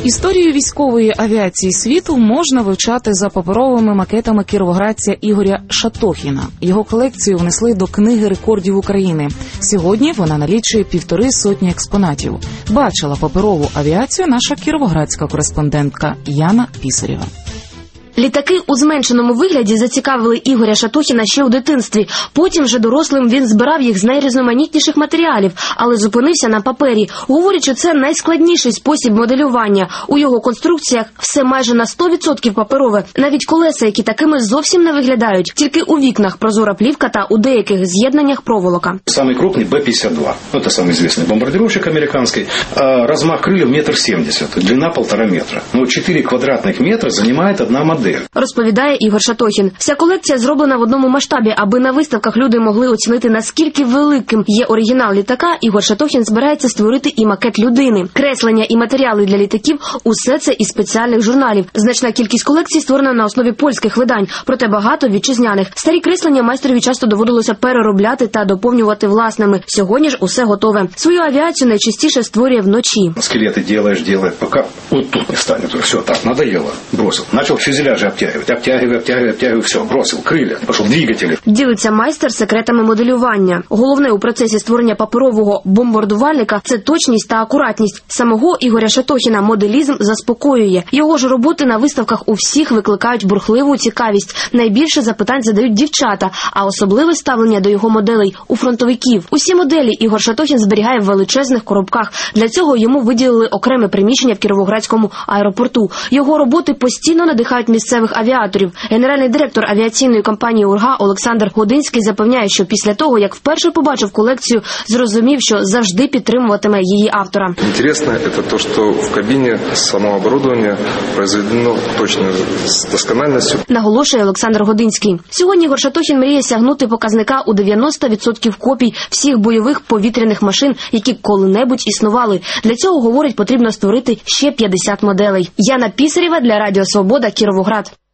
Історію військової авіації світу можна вивчати за паперовими макетами кіровоградця Ігоря Шатохіна. Його колекцію внесли до Книги рекордів України. Сьогодні вона налічує 150 експонатів. Бачила паперову авіацію наша кіровоградська кореспондентка Яна Пісарєва. Літаки у зменшеному вигляді зацікавили Ігоря Шатохіна ще у дитинстві. Потім вже дорослим він збирав їх з найрізноманітніших матеріалів, але зупинився на папері. Говорить, що це найскладніший спосіб моделювання. У його конструкціях все майже на 100% паперове. Навіть колеса, які такими зовсім не виглядають. Тільки у вікнах прозора плівка та у деяких з'єднаннях проволока. Самый крупный Б-52. Это самый известный бомбардировщик американский. Размах крыльев 1,70 м, длина 1,5 метра. 4 квадратных метра занимает одна модель. Розповідає Ігор Шатохін. Вся колекція зроблена в одному масштабі, аби на виставках люди могли оцінити, наскільки великим є оригінал літака. Ігор Шатохін збирається створити і макет людини. Креслення і матеріали для літаків – усе це із спеціальних журналів. Значна кількість колекцій створена на основі польських видань, проте багато вітчизняних. Старі креслення майстрові часто доводилося переробляти та доповнювати власними. Сьогодні ж усе готове. Свою авіацію найчастіше створює вночі. Скелети делаешь, пока вот тут не станет. Все, так, надоело. Бросил. Начал фюзеляжи обтягивать, все, бросил, крылья, пошел двигатели. Ділиться майстер секретами моделювання. Головне у процесі створення паперового бомбардувальника – це точність та акуратність. Самого Ігоря Шатохіна моделізм заспокоює. Його ж роботи на виставках у всіх викликають бурхливу цікавість. Найбільше запитань задають дівчата, а особливе ставлення до його моделей у фронтовиків. Усі моделі Ігор Шатохін зберігає в величезних коробках. Для цього йому виділили окреме приміщення в Кіровоградському аеропорту. Його роботи постійно надихають місцевих авіаторів. Генеральний директор авіаційної компанії «Урга» Олександр Годинський запевняє, що після того, як вперше побачив колекцію, зрозумів, що завжди підтримуватиме її автора. Інтересно те, що в кабіні самого обладнання произведено точно з доскональністю. Наголошує Олександр Годинський. Сьогодні Ігор Шатохін мріє сягнути показника у 90% копій всіх бойових повітряних машин, які коли-небудь існували. Для цього, говорить, потрібно створити ще 50 моделей. Яна Пісарєва для Радіо Свобода, Кіровоград.